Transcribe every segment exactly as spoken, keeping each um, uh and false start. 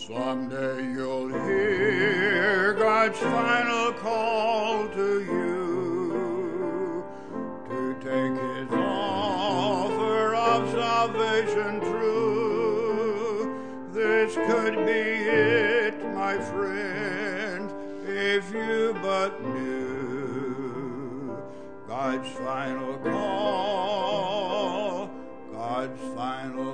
Someday you'll hear God's final call to you to take his offer of salvation true. This could be it, my friend, if you but knew God's final call, God's final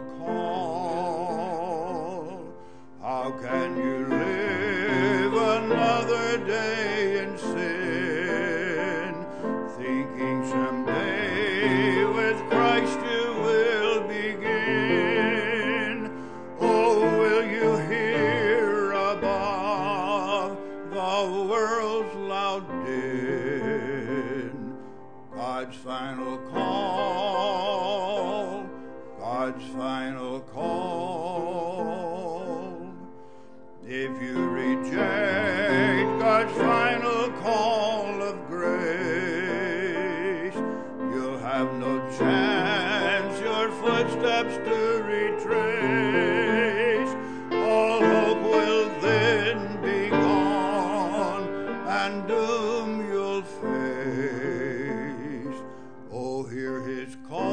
call. How can you live another day in sin, thinking someday with Christ you will begin? Oh, will you hear above the world's loud din God's final call, God's final call? If you reject God's final call of grace, you'll have no chance your footsteps to retrace. All hope will then be gone, and doom you'll face. Oh, hear his call.